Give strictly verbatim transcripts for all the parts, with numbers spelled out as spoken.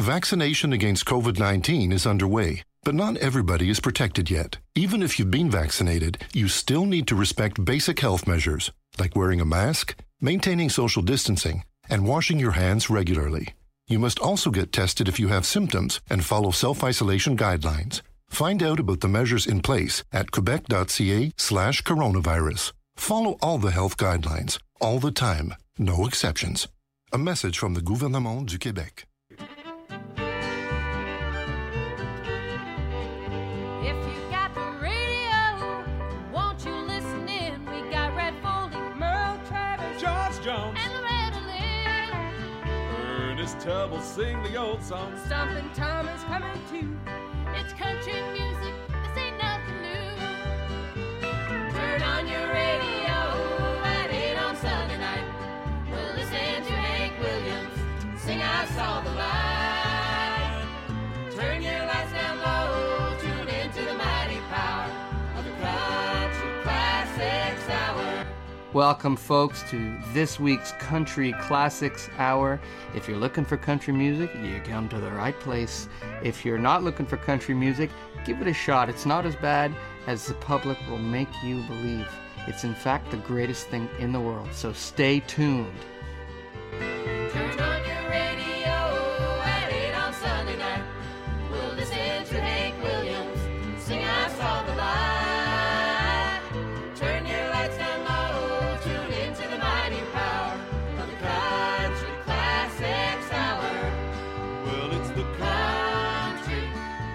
Vaccination against COVID nineteen is underway, but not everybody is protected yet. Even if you've been vaccinated, you still need to respect basic health measures, like wearing a mask, maintaining social distancing, and washing your hands regularly. You must also get tested if you have symptoms and follow self-isolation guidelines. Find out about the measures in place at quebec.ca slash coronavirus. Follow all the health guidelines, all the time, no exceptions. A message from the Gouvernement du Québec. If you got the radio, won't you listen in? We got Red Foley, Merle Travis, George Jones, and Loretta Lynn. Ernest Tubb will sing the old songs. Stumpin' Tom is coming too. It's country music, this ain't nothing new. Turn on your radio at eight on Sunday night. We'll listen to Hank Williams sing I Saw the Light. Turn your lights down low, tune into the mighty power of the Country Classics Hour. Welcome, folks, to this week's Country Classics Hour. If you're looking for country music, you come to the right place. If you're not looking for country music, give it a shot. It's not as bad as the public will make you believe. It's in fact the greatest thing in the world, so stay tuned. Turn on your radio at eight on Sunday night. We'll listen to Hank Williams sing I Saw the Light. Turn your lights down low, tune into the mighty power of the Country Classics Hour. Well, it's the Country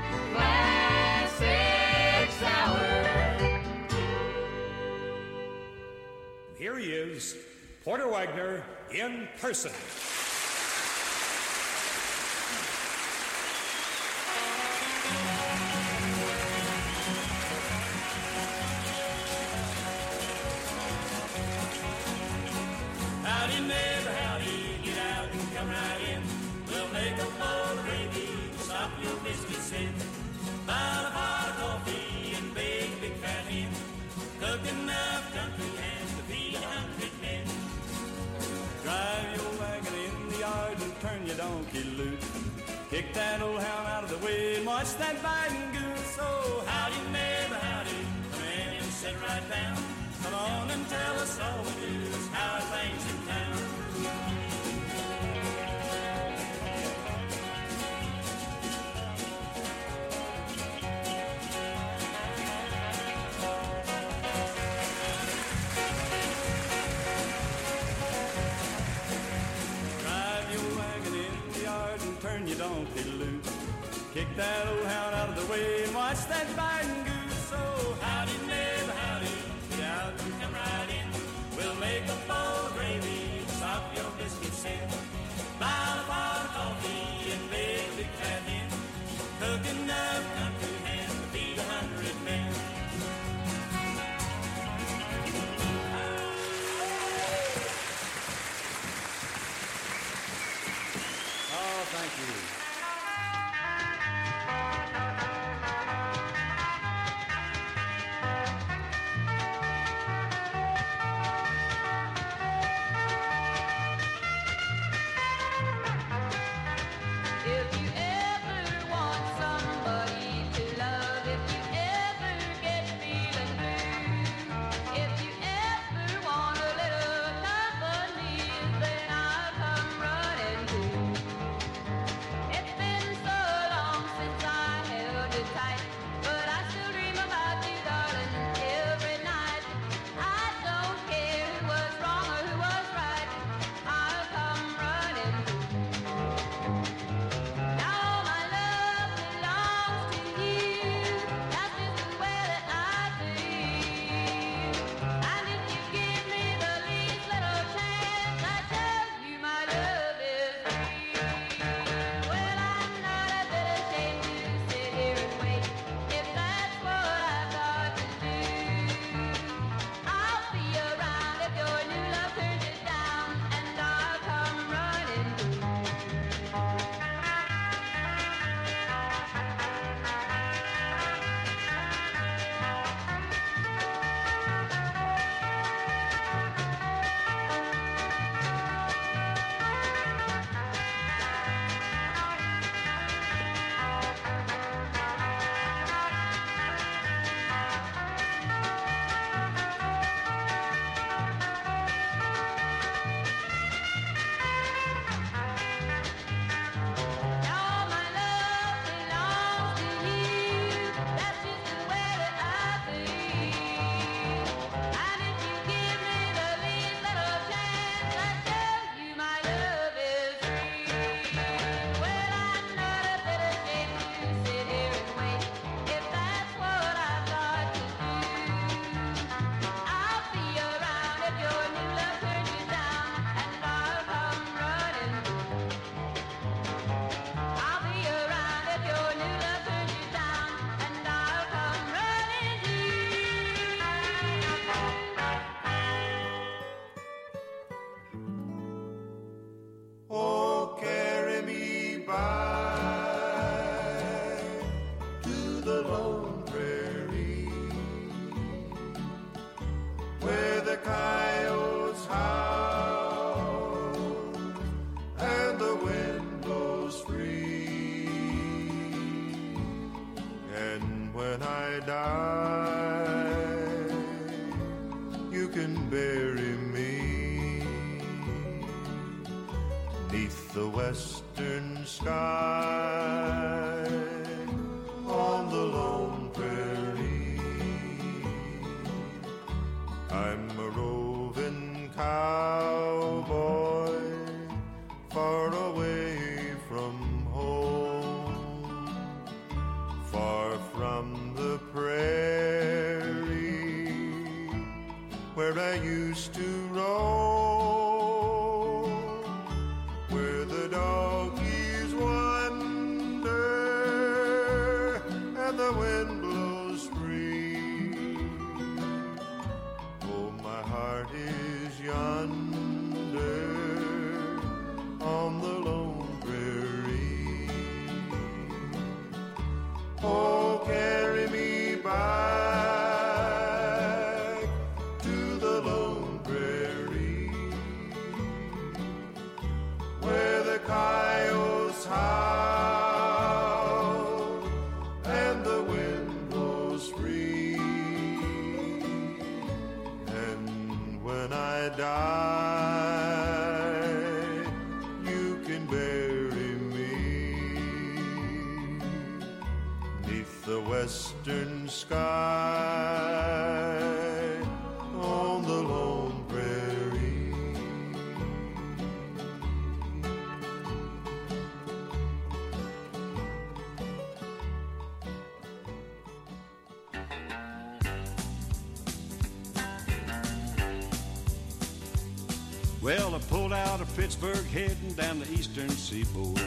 Classics Hour. Here he is, Porter Wagner in person. Howdy, neighbor, howdy, get out and come right in. We'll make a bowl of gravy, stop your biscuits in. Buy a pot of coffee and bake a big fat hen. Cook enough country hands to feed a hundred men. Drive your wagon in the yard and turn your donkey loose. Kick that old hound out of the way and watch that biting goose. So howdy, neighbor, howdy, come in and sit right down. Come on and tell us all the news, how are things in town? Drive your wagon in the yard and turn your donkey loose. Kick that old hound out of the way and watch that biting goose. So howdy, neighbor, howdy, get out and come right in. We'll make a bowl of gravy, stop your biscuits in. Buy a pot of coffee and bake a big fat hen. Cook enough country ham to feed a hundred men. Oh, thank you. If you ever want somebody when I die, you can bury me 'neath the western sky on the lone prairie. I'm a roving cowboy far away from home, far from the prairie where I used to roam, where the doggies wander and the wind blows free. Oh, my heart is yonder on the lone prairie. Oh, carry me back to the lone prairie, where the coyotes howl and the wind blows free. And when I die, you can bury me 'neath the western sky on the lone prairie. Well, I pulled out of Pittsburgh heading down the eastern seaboard.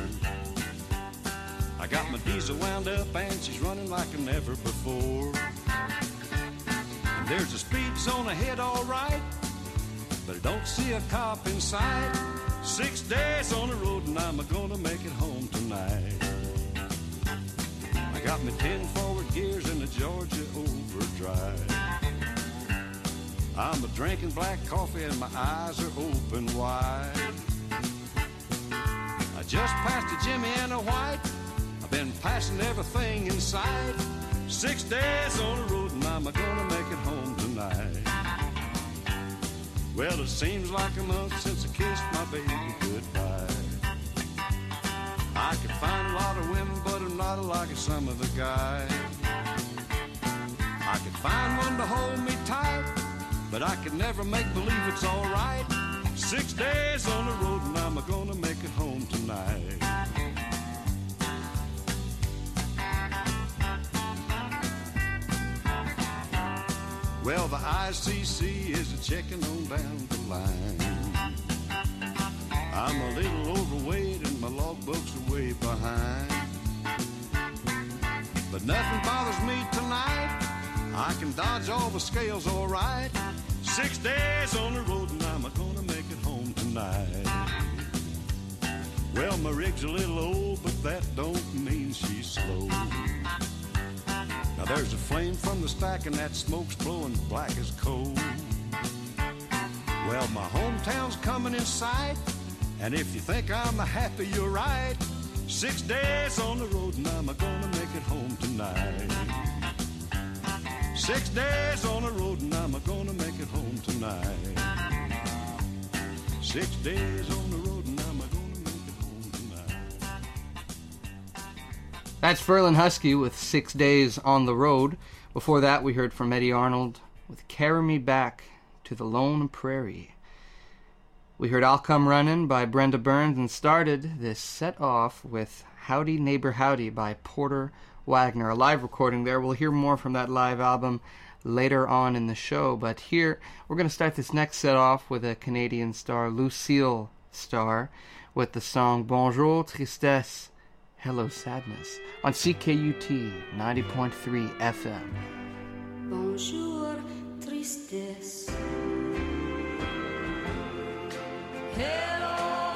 I got my diesel wound up and she's running like never before. And there's a speed zone ahead, all right, but I don't see a cop in sight. Six days on the road and I'm gonna make it home tonight. I got my ten forward gears in the Georgia overdrive. I'm a drinking black coffee and my eyes are open wide. I just passed a Jimmy and a White. I've been passing everything in sight. Six days on the road and I'm gonna make it home tonight. Well, it seems like a month since I kissed my baby goodbye. I could find a lot of women, but I'm not like some of the guys. I could find one to hold me tight, but I could never make believe it's all right. Six days on the road and I'm gonna make it home tonight. Well, the I C C is a checking on down the line. I'm a little overweight and my logbook's are way behind. But nothing bothers me tonight. I can dodge all the scales all right. Six days on the road and I'm gonna make it home tonight. Well, my rig's a little old, but that don't mean she's slow. Now there's a flame from the stack and that smoke's blowing black as coal. Well, my hometown's coming in sight, and if you think I'm happy, you're right. Six days on the road and I'm gonna make it home tonight. Six days on the road and I'm gonna make it home tonight. Six days on the road and I'm gonna make it home tonight. That's Ferlin Husky with Six Days on the Road. Before that, we heard from Eddie Arnold with Carry Me Back to the Lone Prairie. We heard I'll Come Runnin' by Brenda Burns and started this set off with Howdy Neighbor Howdy by Porter Wagner, a live recording there. We'll hear more from that live album later on in the show, but here we're going to start this next set off with a Canadian star, Lucille Starr, with the song Bonjour Tristesse, Hello Sadness, on C K U T ninety point three F M. Bonjour Tristesse, Hello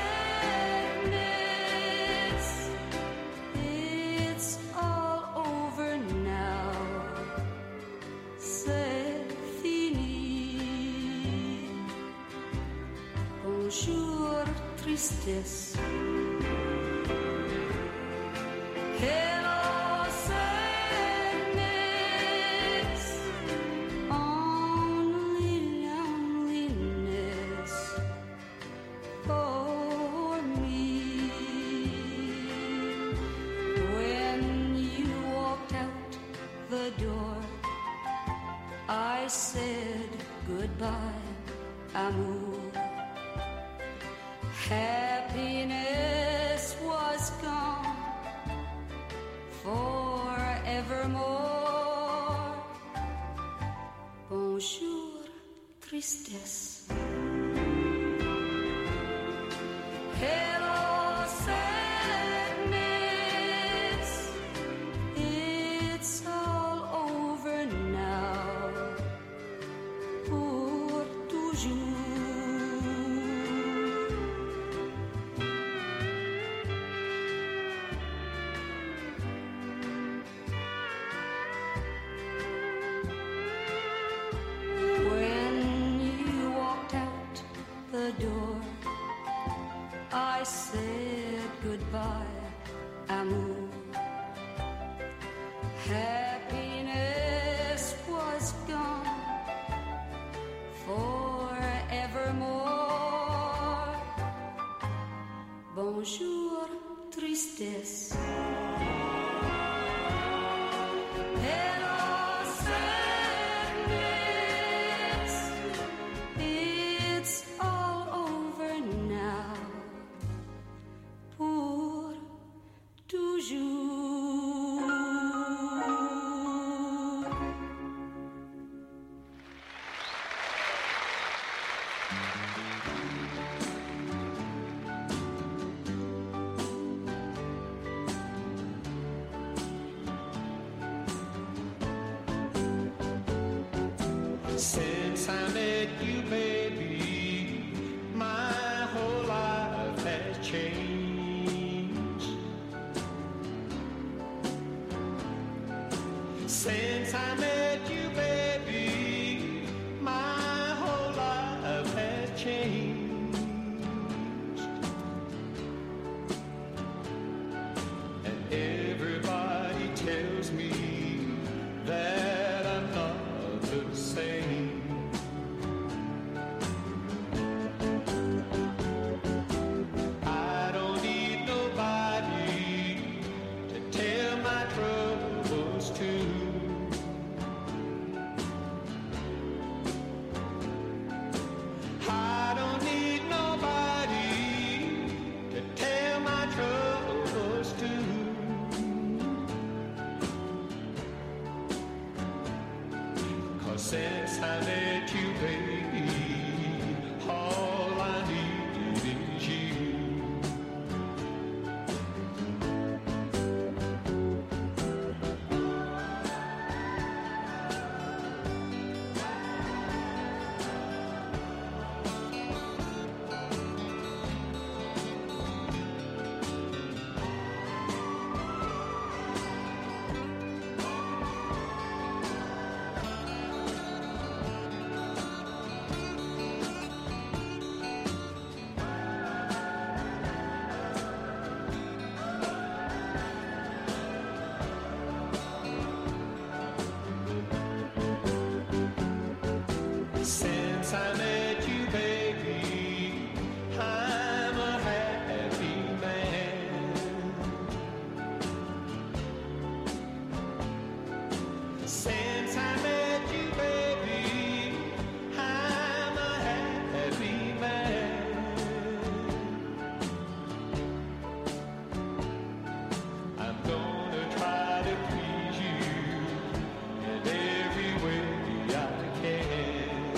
sadness, it's all over now, c'est fini. Bonjour tristesse, Hello sadness, amour. Happiness was gone forevermore. Bonjour, tristesse. Hello, sadness. It's all over now. Pour toujours. When you walked out the door, I said goodbye, amour. Happiness was gone forevermore. Bonjour, tristesse. Hello, sadness. It's all over now. Pour toujours. Since I met you, baby, my whole life has changed. Since I met you, baby, my whole life has changed. And everybody tells me that I'm not the same. I don't need nobody to tell my troubles to. I don't need nobody to tell my troubles to. Since I met you, baby, all I need is you. Since I met you, baby, I'm a happy man. Since I met you, baby, I'm a happy man. I'm gonna try to please you in every way I can.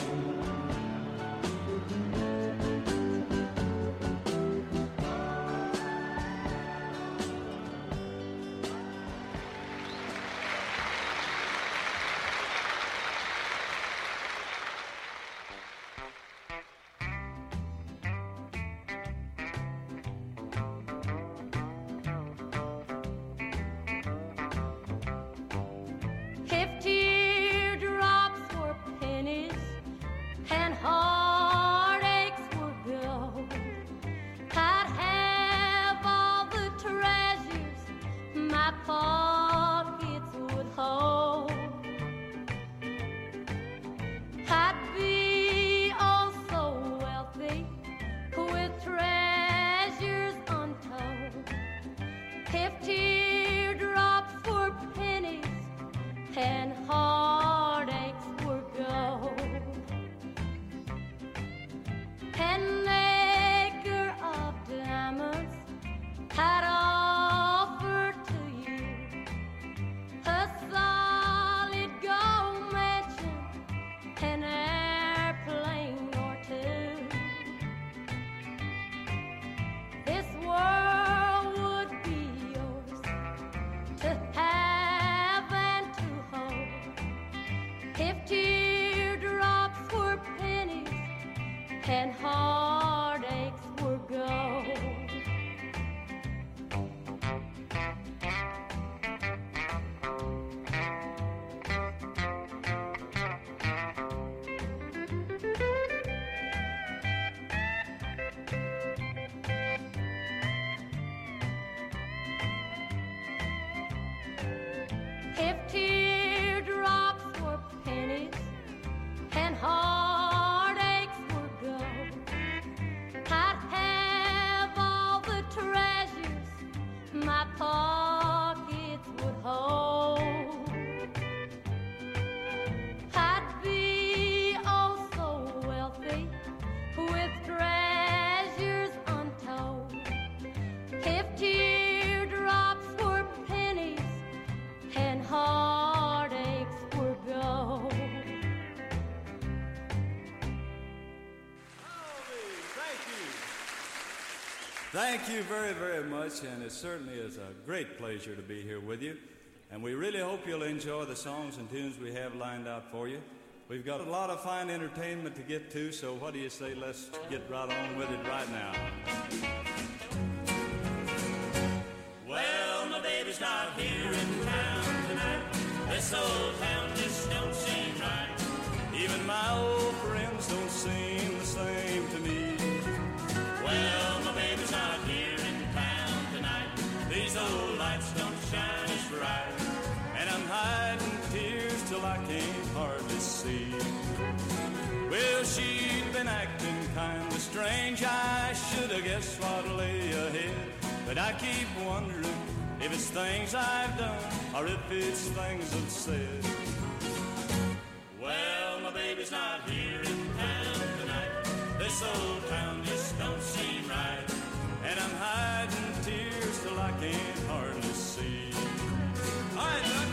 If teardrops were pennies and heartaches were gold, I'd have all the treasures my pockets would hold. I'd be oh so wealthy with treasures untold. If teardrops were pennies and heartaches were gold, to have and to hold. If teardrops were pennies and heartaches were gold. If teardrops were pennies and heartaches were gold, I'd have all the treasures my pockets would hold. I'd be oh so wealthy with treasures untold. If teardrops were pennies and heartaches were gold. Thank you. Thank you very, very much, and it certainly is a great pleasure to be here with you. And we really hope you'll enjoy the songs and tunes we have lined out for you. We've got a lot of fine entertainment to get to, so what do you say, let's get right on with it right now. Well, my baby's not here in town tonight. This old town just don't seem right. Even my old friends don't seem the same to me. Well, my baby's not here in town tonight. These old lights don't shine as bright, and I'm hiding tears till I can't hardly see. Well, she'd been acting kinda strange. I should have guessed what lay ahead, but I keep wondering if it's things I've done or if it's things I've said. Well, my baby's not here in town tonight. This old town just don't seem right, and I'm hiding tears till I can't hardly see. All right, Doug.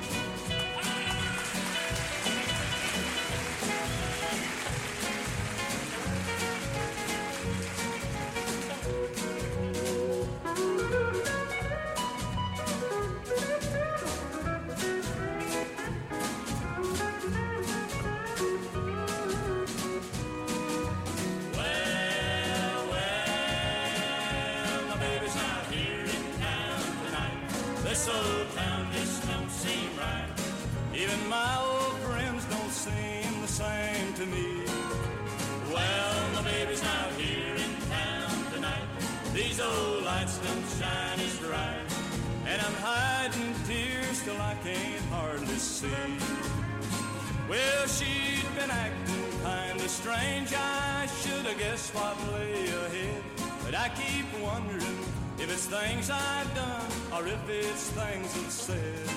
This old town just don't seem right. Even my old friends don't seem the same to me. Well, my baby's not here in town tonight. These old lights don't shine as bright, and I'm hiding tears till I can't hardly see. Well, she'd been acting kinda strange. I should have guessed what lay ahead, but I keep wondering if it's things I've done or if it's things I've said.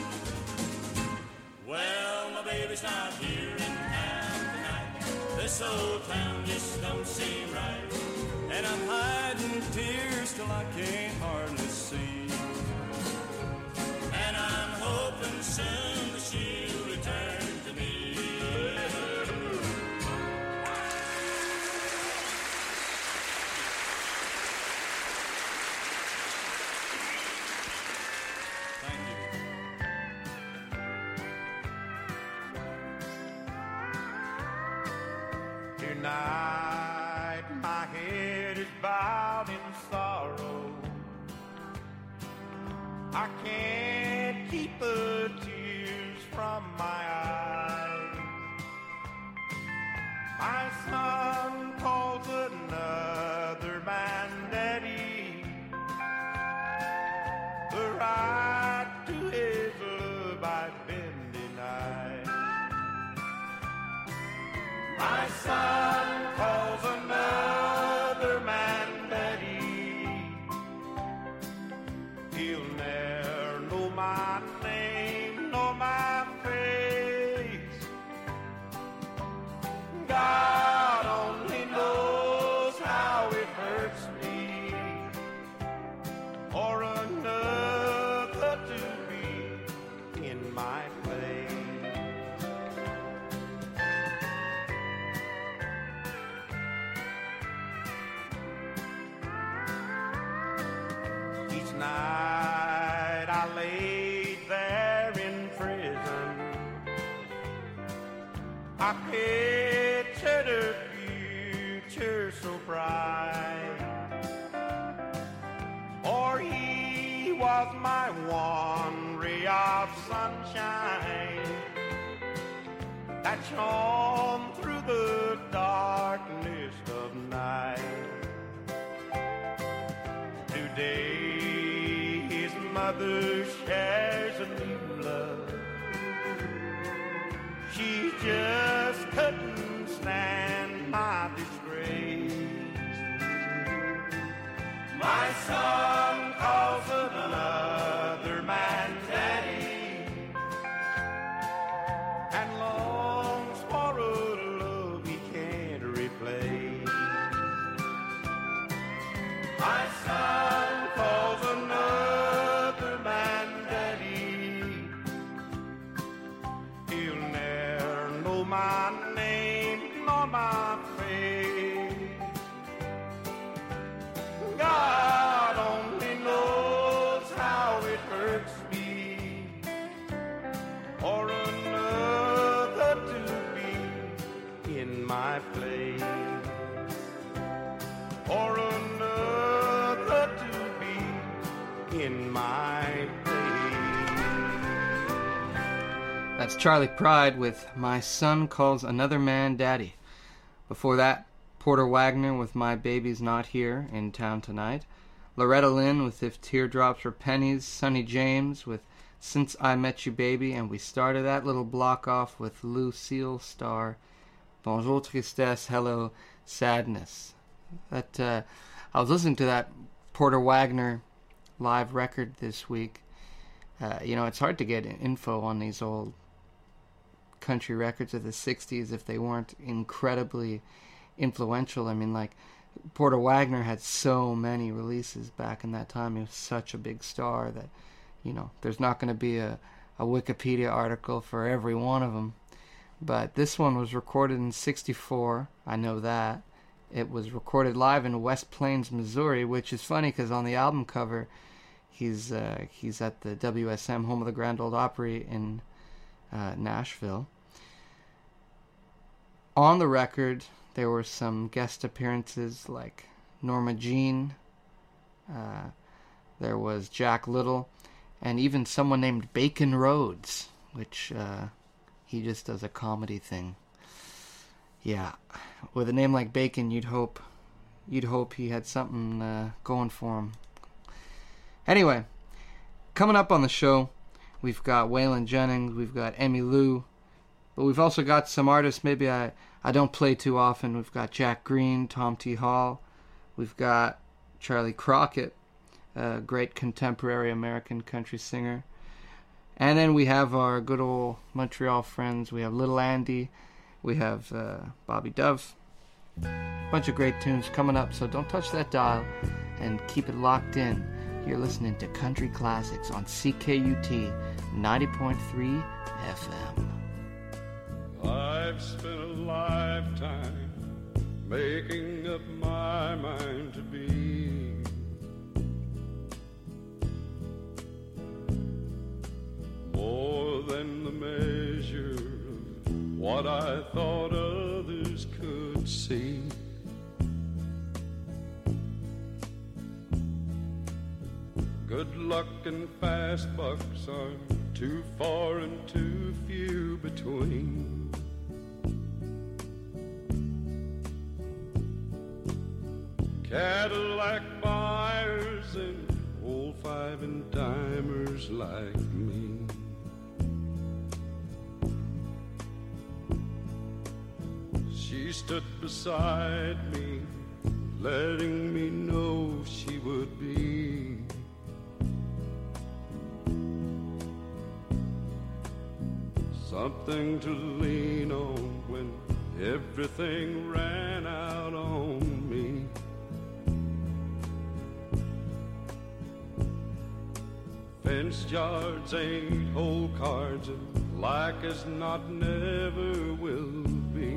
Well, my baby's not here in town tonight. This old town just don't seem right, and I'm hiding tears till I can't hardly see. And I'm hoping soon that she'll return to me. Tonight my head is bowed in sorrow. I can't keep the tears from my eyes. My son calls another man daddy. The right to his love I've been denied. My son calls another man daddy. He'll never know my name nor my face. God only knows how it hurts me for another to be in my place. Night I lay I pictured a future so bright, for he was my one ray of sunshine that shone through the darkness of night. Today his mother shares a new love. She just couldn't stand my disgrace. My son calls another man daddy and longs for a love he can't replace. My son calls another man daddy. He'll never know my name nor my face. God only knows how it hurts me for another to be in my place, for another to be in my place. That's Charley Pride with My Son Calls Another Man Daddy. Before that, Porter Wagoner with My Baby's Not Here, In Town Tonight. Loretta Lynn with If Teardrops Were Pennies. Sonny James with Since I Met You Baby. And we started that little block off with Lucille Starr, Bonjour Tristesse, Hello Sadness. That uh, I was listening to that Porter Wagoner live record this week. Uh, you know, it's hard to get info on these old country records of the sixties if they weren't incredibly influential. I mean, like, Porter Wagoner had so many releases back in that time. He was such a big star that, you know, there's not going to be a, a Wikipedia article for every one of them. But this one was recorded in sixty-four. I know that. It was recorded live in West Plains, Missouri, which is funny because on the album cover, he's uh, he's at the W S M, home of the Grand Ole Opry in uh, Nashville. On the record, there were some guest appearances like Norma Jean, uh, there was Jack Little, and even someone named Bacon Rhodes, which uh, he just does a comedy thing. Yeah, with a name like Bacon, you'd hope, you'd hope he had something uh, going for him. Anyway, coming up on the show, we've got Waylon Jennings, we've got Emmylou, but we've also got some artists maybe I, I don't play too often. We've got Jack Green, Tom T. Hall, we've got Charlie Crockett, a great contemporary American country singer, and then we have our good old Montreal friends. We have Little Andy, we have uh, Bobby Dove, bunch of great tunes coming up, so don't touch that dial and keep it locked in. You're listening to Country Classics on C K U T ninety point three F M. I've spent a lifetime making up my mind to be more than the measure of what I thought others could see. Good luck and fast bucks are too far and too few between. Cadillac buyers and old five and dimers like me. She stood beside me, letting me know she would be something to lean on when everything ran out on me. Fenced yards ain't whole cards, and like as not never will be.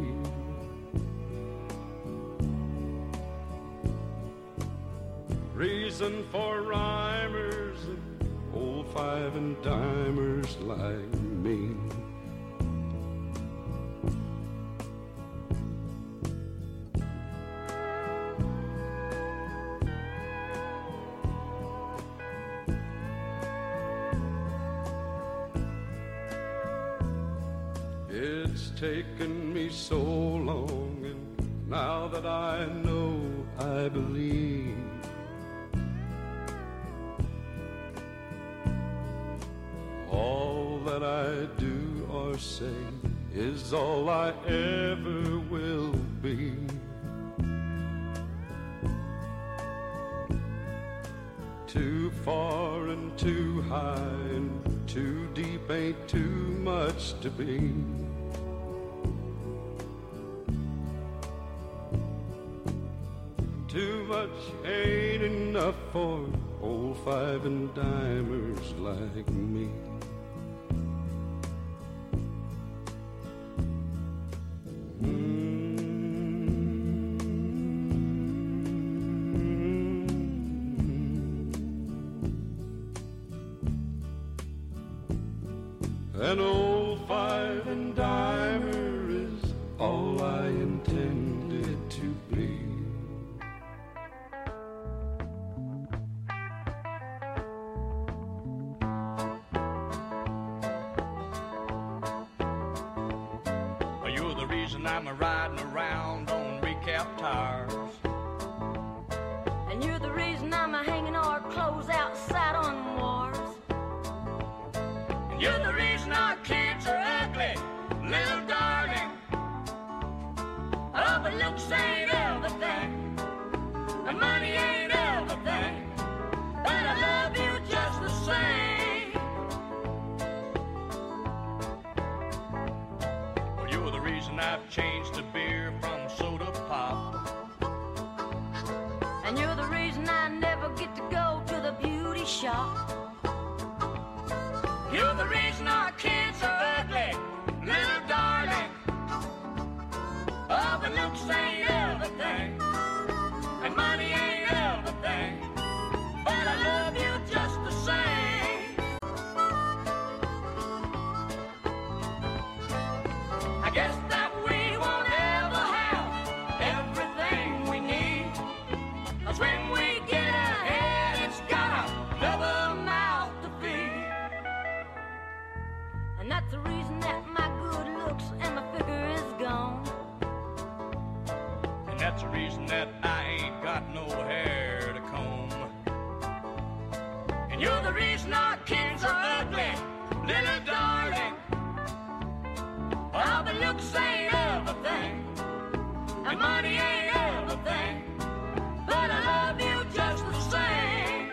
Reason for rhymers and old five and dimers like me. It's taken me so long, and now that I know, I believe. All that I do or say is all I ever will be. Too far and too high and too deep ain't too much to be. Too much ain't enough for old five and dimers like me. An old five and dimer is all I intended to be. You're the reason I'm a riding around on recap tires. And you're the reason I'm a hanging our clothes outside on wars. And you're the reason our kids are ugly, little darling. Oh, but looks ain't everything, and money ain't everything, but I love you just the same. Well, you're the reason I've changed the beer from soda pop. And you're the reason I never get to go to the beauty shop. You're the reason our kids are ugly, little darling. Oh, but looks ain't everything, and money ain't everything, but I love you just the same. I guess that we won't ever have everything we need, 'cause when we get ahead, it's got another mouth to feed. And that's the reason that my good looks and my figure is gone. And that's the reason that I ain't got no hair to comb. And you're the reason our kids are ugly, little darling. Oh, but looks ain't everything, and money ain't everything, but I love you just the same.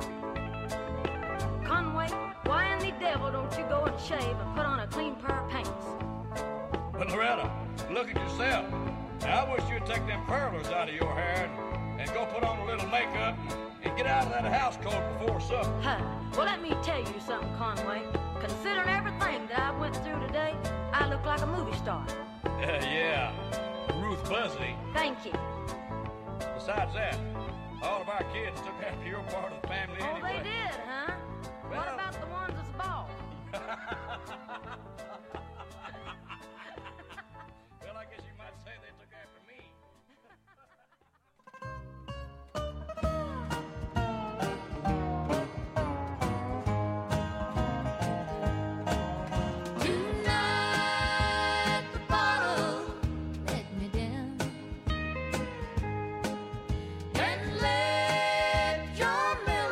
Conway, why in the devil don't you go and shave and put on a clean pair of pants? But Loretta, look at yourself. Now, I wish you'd take them curlers out of your hair and, and go put on a little makeup and, and get out of that house coat before supper. Huh. Well, let me tell you something, Conway. Considering everything that I went through today, I look like a movie star. Uh, yeah, Ruth Buzzy. Thank you. Besides that, all of our kids took after your part of the family Oh, anyway. they did, huh? Well, what about the ones that's bald? Well, I guess you might say they took after me. Tonight the bottle let me down, and let your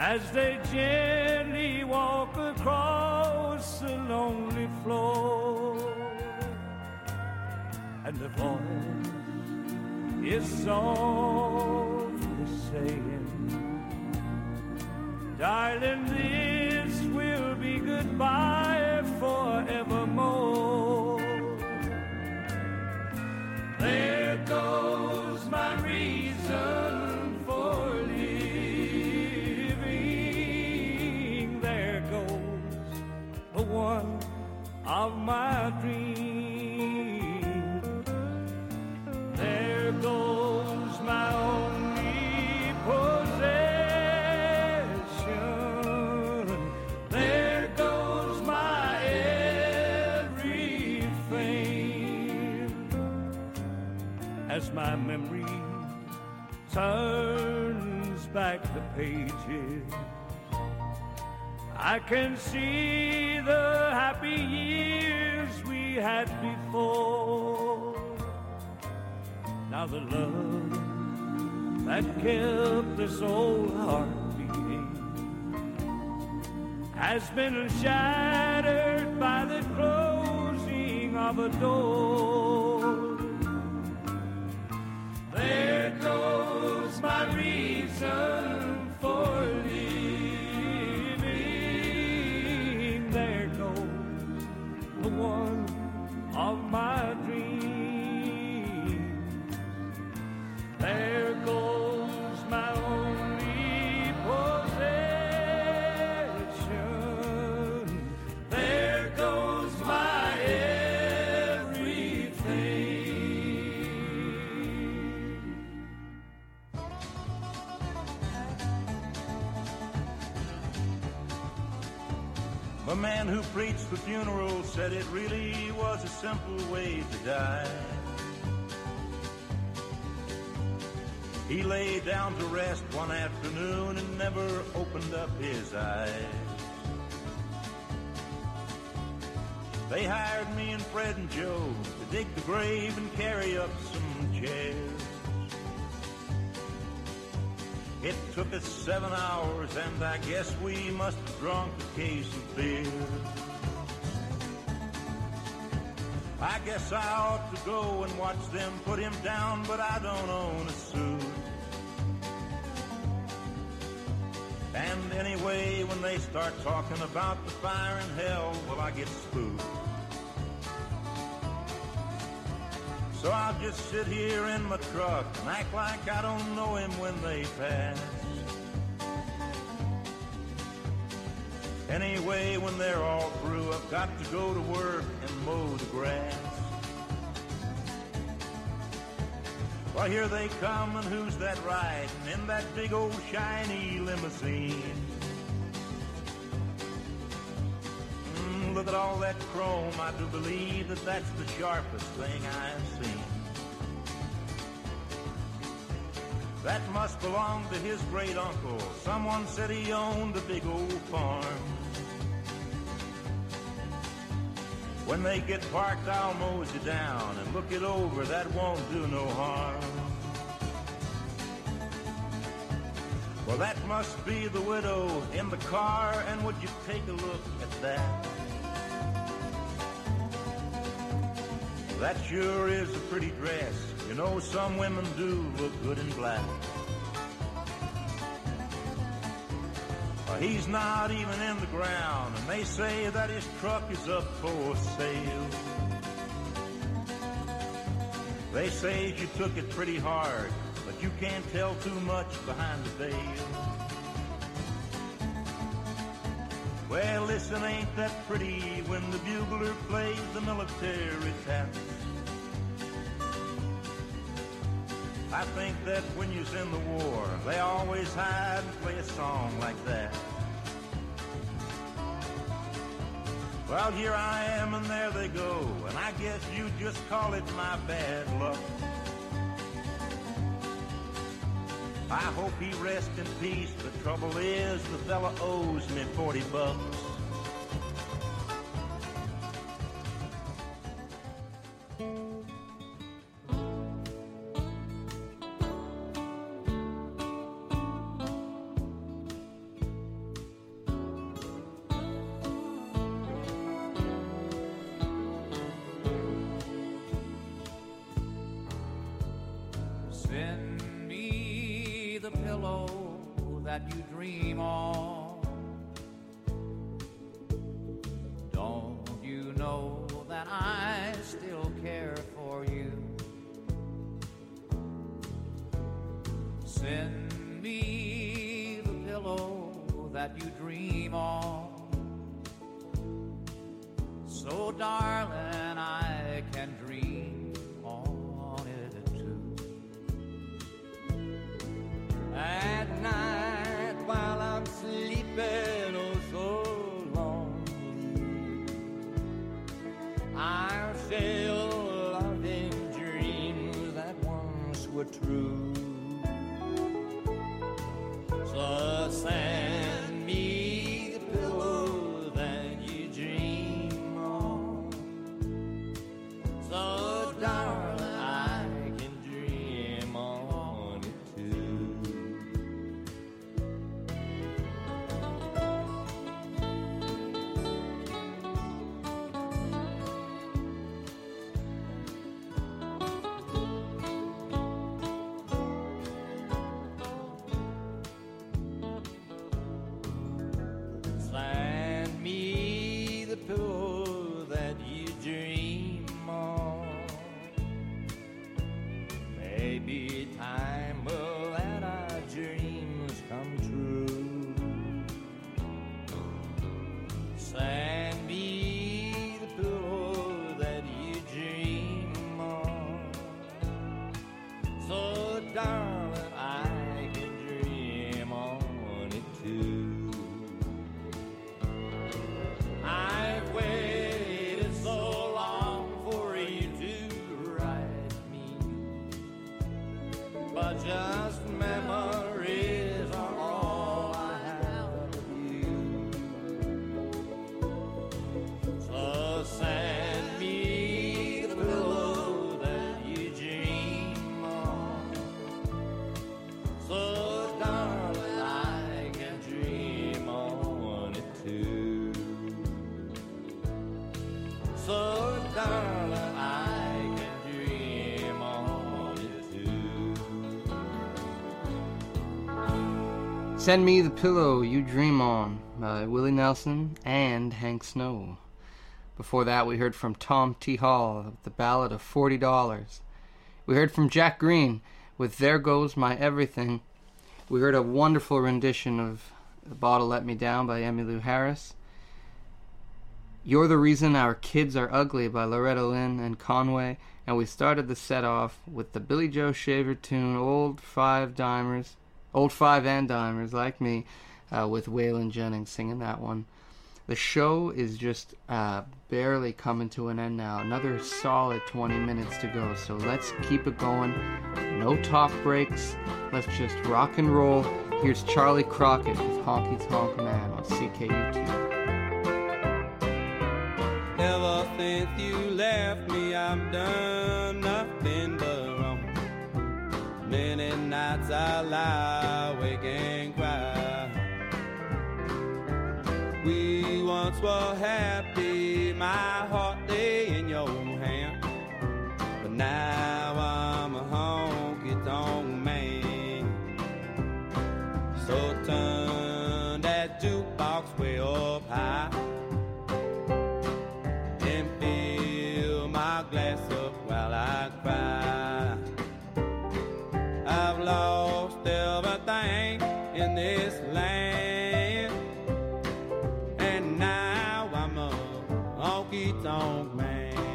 as they gently walk across the lonely floor, and the voice is softly saying, darling, this will be goodbye forevermore. There goes my reason for living. There goes the one of my dreams. There goes my only possession. There goes my everything. As my memory turns back the pages, I can see the happy years we had before. Now the love that kept this old heart beating has been shattered by the closing of a door. There goes my reason for living. There goes the one of my dreams. There goes my only possession. There goes my everything. The man who preached the funeral said it really was a simple way to die. He lay down to rest one afternoon and never opened up his eyes. They hired me and Fred and Joe to dig the grave and carry up some chairs. It took us seven hours, and I guess we must have drunk a case of beer. I guess I ought to go and watch them put him down, but I don't own a suit. And anyway, when they start talking about the fire in hell, well, I get spooked. So I'll just sit here in my truck and act like I don't know him when they pass. Anyway, when they're all through, I've got to go to work and mow the grass. Well, here they come, and who's that riding in that big old shiny limousine? Mm, look at all that chrome. I do believe that that's the sharpest thing I've seen. That must belong to his great uncle. Someone said he owned a big old farm. When they get parked, I'll mosey down and look it over. That won't do no harm. Well, that must be the widow in the car, and would you take a look at that? That sure is a pretty dress. You know, some women do look good in black. Well, he's not even in the ground, and they say that his truck is up for sale. They say you took it pretty hard, but you can't tell too much behind the veil. Well, listen, ain't that pretty when the bugler plays the military tap? I think that when you're in the war, they always hide and play a song like that. Well, here I am and there they go, and I guess you just call it my bad luck. I hope he rests in peace. The trouble is the fella owes me forty bucks. the pillow that you dream on. Don't you know that I still care for you? Send me the pillow that you dream on, so darling I can dream on it too. At night while I'm sleeping oh so lonely, I'll feel loving dreams that once were true. So send me the pillow that you dream on, so darling I can dream on it too. Send me the pillow that you dream on. Maybe time will let our dreams come true. Send me the pillow that you dream on, so darling I can dream on it too. I've waited so long for you to write me, but just memories are all I have of you. So send me the pillow that you dream on, so darling I can dream on it too. So darling I can dream on it too. Send Me the Pillow You Dream On by Willie Nelson and Hank Snow. Before that, we heard from Tom T. Hall with the Ballad of forty dollars. We heard from Jack Green with There Goes My Everything. We heard a wonderful rendition of The Bottle Let Me Down by Emmylou Harris. You're the Reason Our Kids Are Ugly by Loretta Lynn and Conway. And we started the set off with the Billy Joe Shaver tune, Old Five Dimers, Old Five and Dimers like me, uh, with Waylon Jennings singing that one. The show is just uh, barely coming to an end now. Another solid twenty minutes to go, so let's keep it going. No talk breaks. Let's just rock and roll. Here's Charlie Crockett with Honky Tonk Man on C K U T. Ever since you left me, I've done nothing but wrong. Many nights I lie awake and cry. We once were happy, my heart lay in your hand, but now I'm a honky-tonk man. So turn that jukebox way up high and fill my glass up while I cry. I've lost everything in this land, and now I'm a honky-tonk man.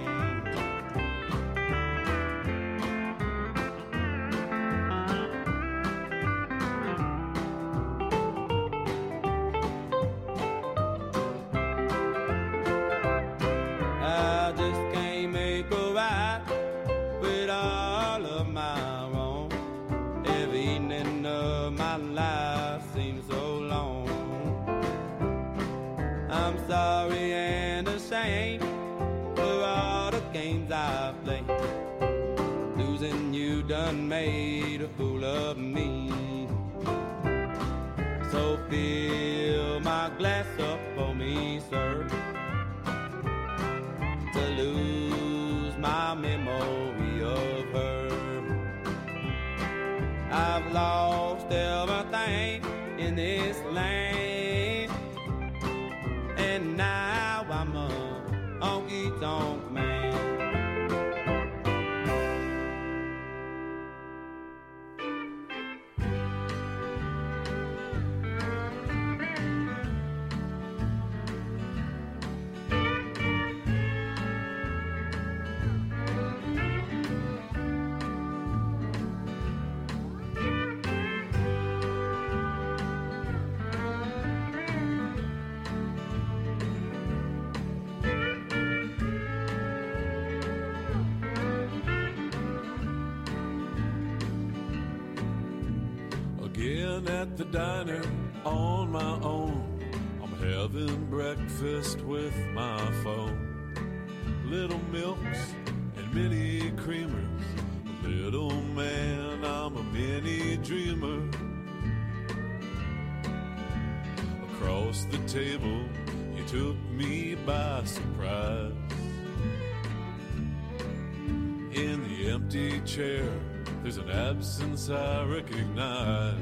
I just can't make a right with all of my wrong. Every evening of my life seems so long. I'm sorry and ashamed for all the games I played. Losing you done made a fool of me. So fill my glass up for me, sir, to lose my memory of her. I've lost honky-tonk man. At the diner on my own, I'm having breakfast with my phone. Little milks and mini creamers, little man, I'm a mini dreamer. Across the table, you took me by surprise. In the empty chair, there's an absence I recognize.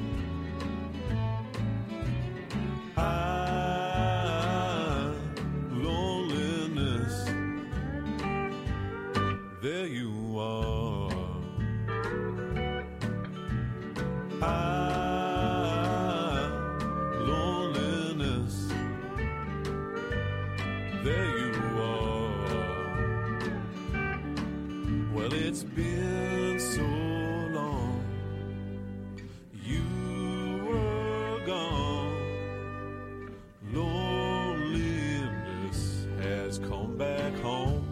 Ah, loneliness, there you are. Ah, loneliness, there you are. Well, it's been so long, you were gone. Loneliness has come back home.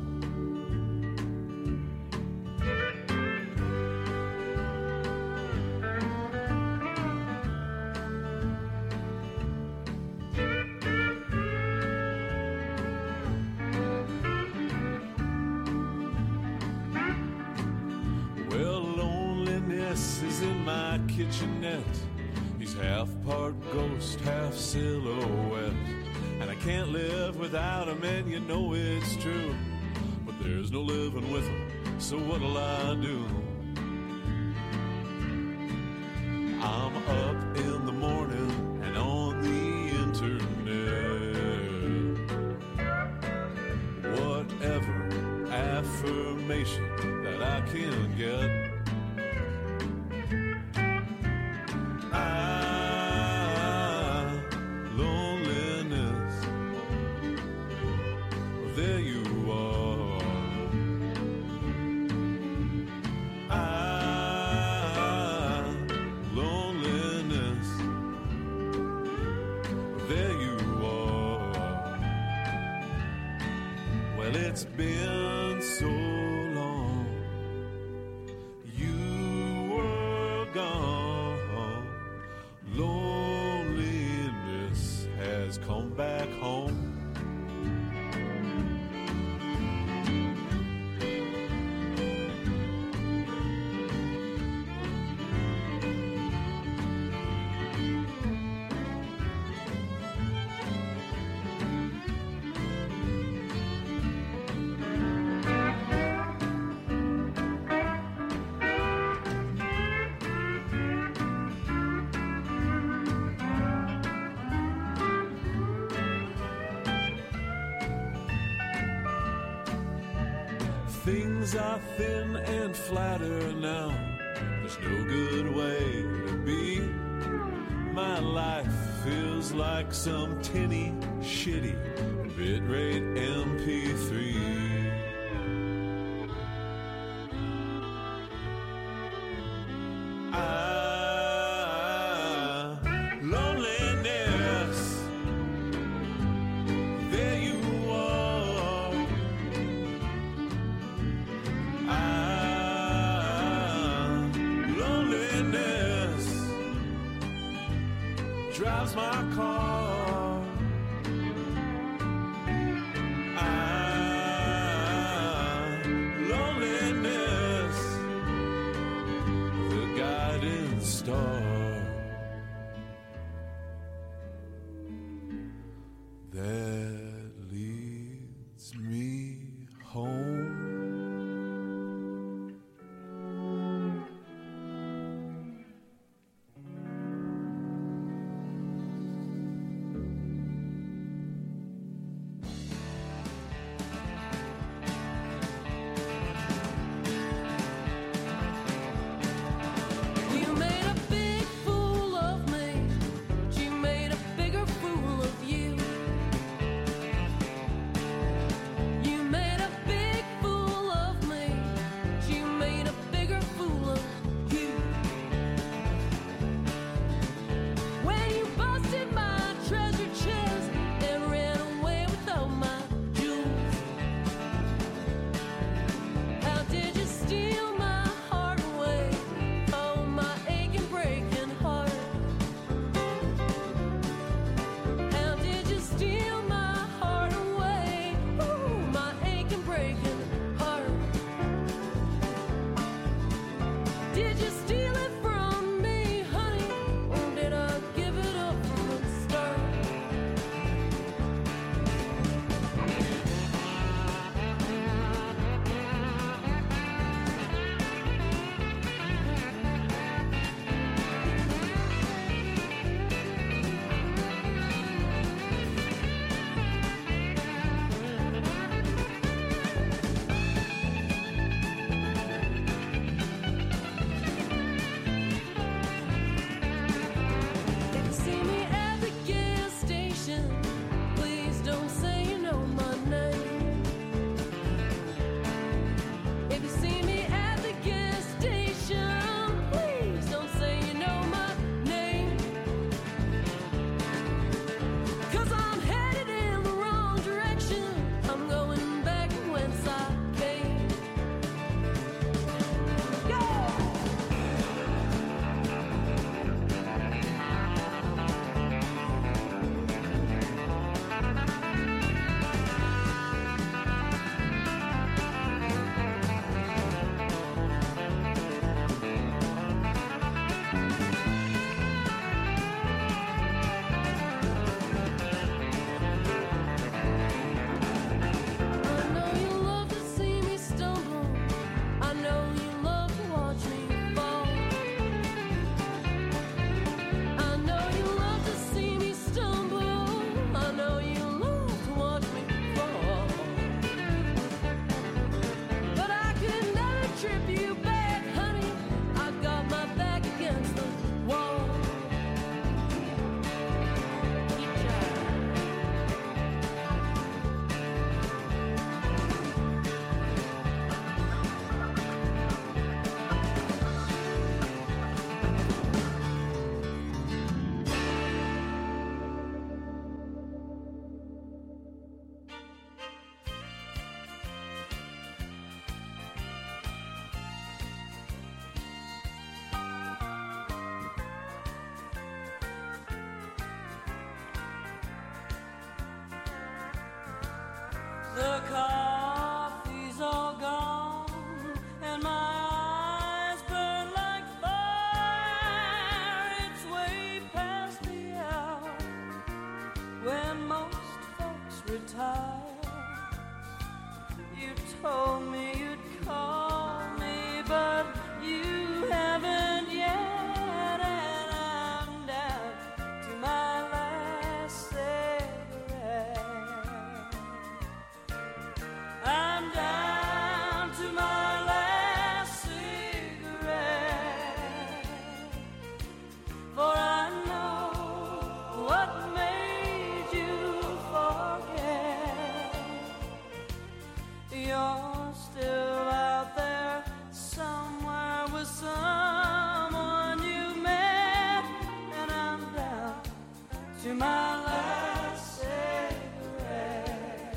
Well, loneliness is in my kitchenette. He's half part ghost, half silhouette. And I can't live without him, and you know it's true. But there's no living with him, so what'll I do? I'm up in the morning and on the internet. Whatever affirmation that I can get. There you are. Ah, loneliness, there you are. Well, it's been so long, you were gone. Loneliness has come back home. Things are thin and flatter now. There's no good way to be. My life feels like some tinny, shitty bitrate M P three. Ah, loneliness, there you are. Ah, loneliness drives my car. Ah, loneliness, the guiding star that leads me home. told me you'd call me, but you haven't yet, and I'm down to my last cigarette. I'm down to my last cigarette, for I know what made you forget. You're still out there somewhere with someone you met, and I'm down to my last cigarette.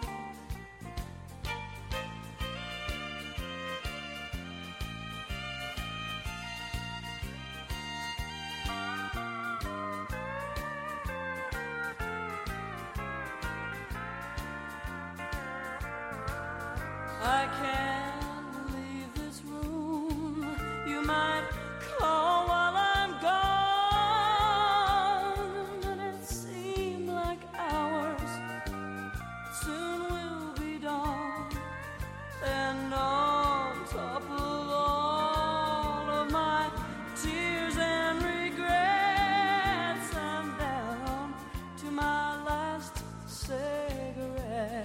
I can't leave this room. You might call while I'm gone, and it seemed like hours soon will be dawn. And on top of all of my tears and regrets, I'm down to my last cigarette.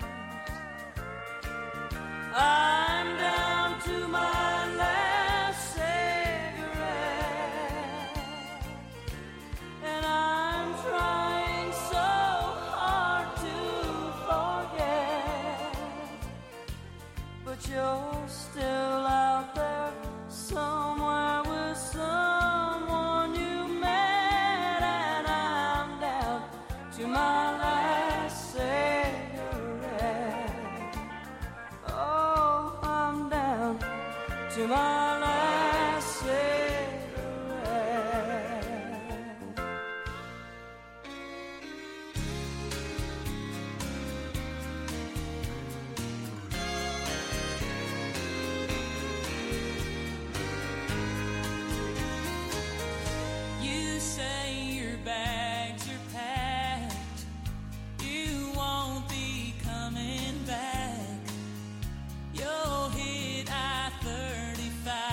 I'm down to my last cigarette, and I'm trying so hard to forget, but you're still out there somewhere with someone you met, and I'm down to my last cigarette. Oh, I'm down to my last cigarette. You say your bags are packed, you won't be coming back. You'll hit I thirty-five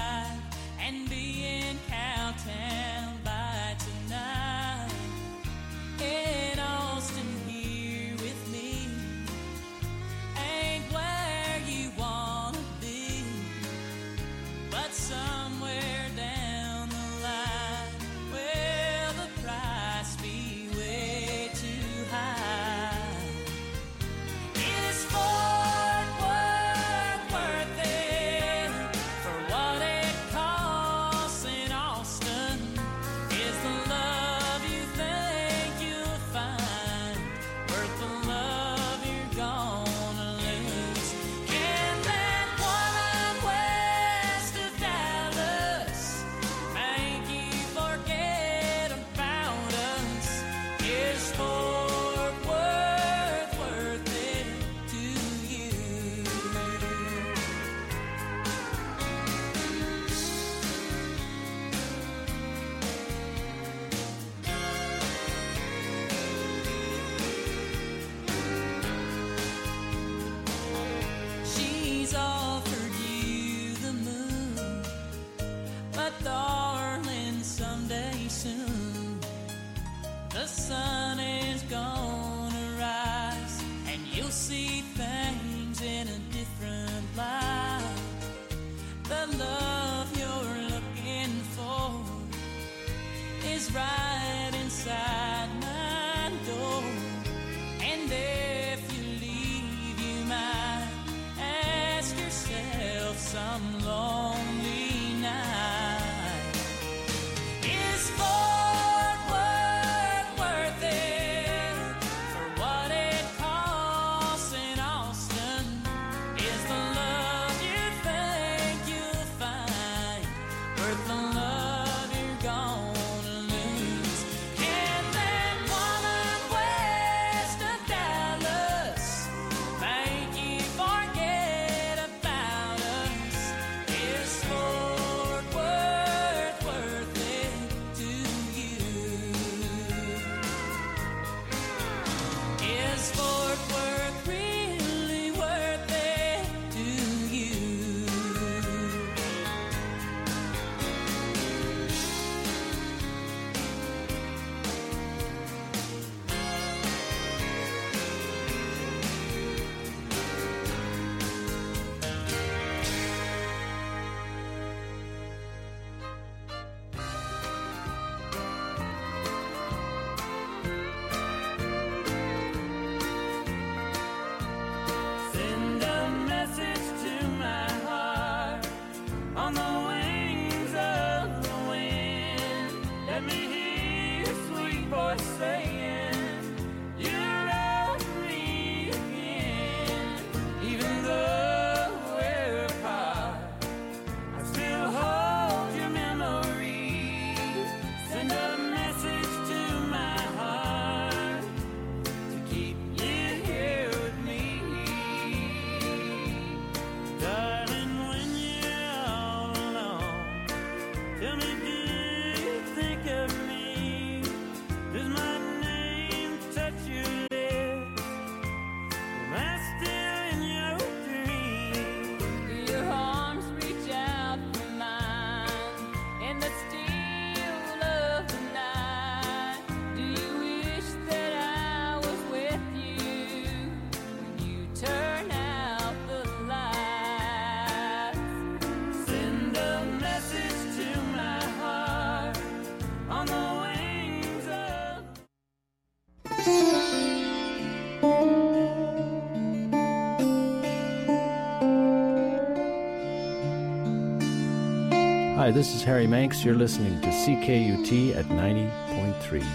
Hi, this is Harry Manx. You're listening to C K U T at ninety point three.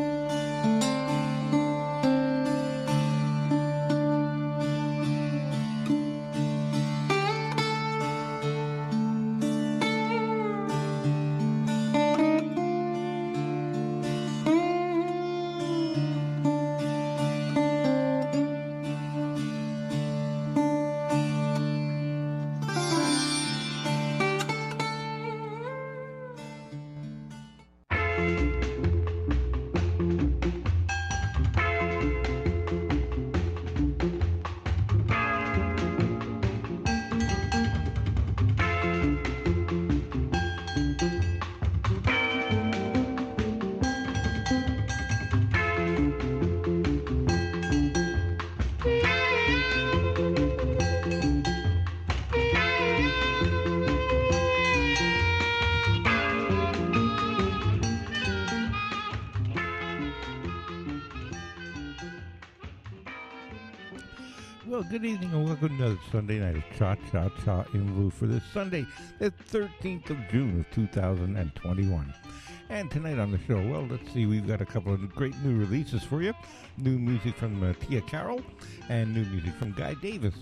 Well, good evening and welcome to another Sunday night of Cha Cha Cha in Blue for this Sunday, the thirteenth of June of two thousand twenty-one. And tonight on the show, well, let's see, we've got a couple of great new releases for you. New music from uh, Tia Carroll and new music from Guy Davis.